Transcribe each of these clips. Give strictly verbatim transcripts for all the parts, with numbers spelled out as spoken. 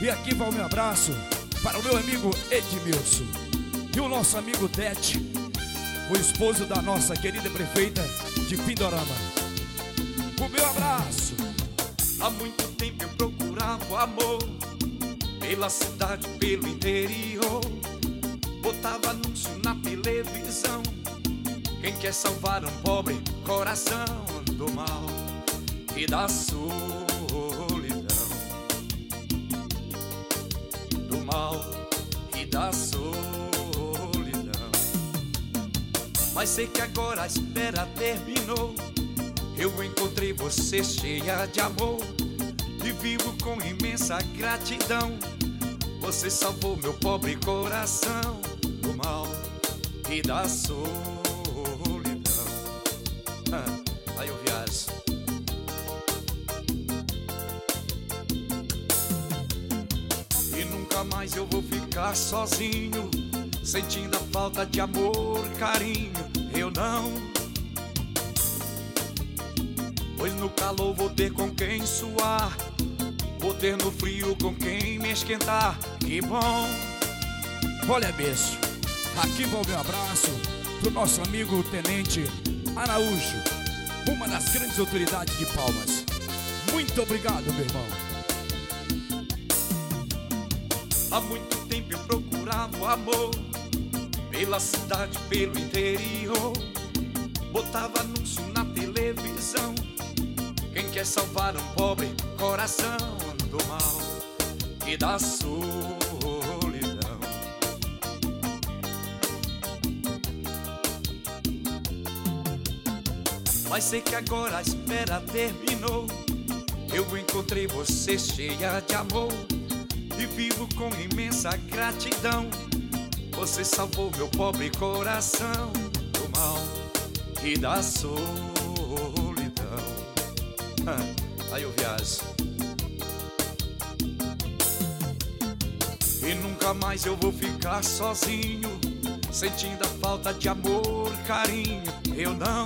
E aqui vai o meu abraço para o meu amigo Edmilson e o nosso amigo Tete, o esposo da nossa querida prefeita de Pindorama. O meu abraço. Há muito tempo eu procurava amor pela cidade, pelo interior. Botava anúncio na televisão. Quem quer salvar um pobre coração do mal e da solidão, do mal e da solidão. Mas sei que agora a espera terminou. Eu encontrei você cheia de amor e vivo com imensa gratidão. Você salvou meu pobre coração do mal e da solidão. Ah, aí eu viajo. E nunca mais eu vou ficar sozinho, sentindo a falta de amor, carinho. Eu não, pois no calor vou ter com quem suar, vou ter no frio com quem me esquentar. Que bom. Olha, bicho, aqui vai o meu abraço pro nosso amigo Tenente Araújo, uma das grandes autoridades de Palmas. Muito obrigado, meu irmão. Há muito tempo eu procurava o amor pela cidade, pelo interior. Botava anúncio na televisão. Quem quer salvar um pobre coração do mal e da solidão. Mas sei que agora a espera terminou. Eu encontrei você cheia de amor e vivo com imensa gratidão. Você salvou meu pobre coração do mal e da solidão. Ah, aí eu viajo. E nunca mais eu vou ficar sozinho, sentindo a falta de amor, carinho. Eu não,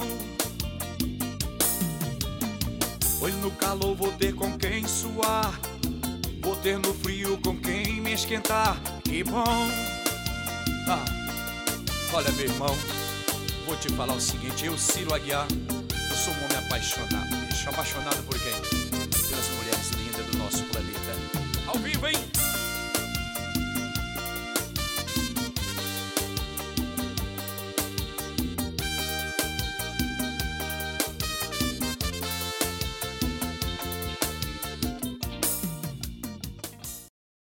pois no calor vou ter com quem suar, vou ter no frio com quem me esquentar. Que bom. Ah, olha, meu irmão, vou te falar o seguinte. Eu, Ciro Aguiar, eu sou um homem apaixonado, bicho. Apaixonado por quem?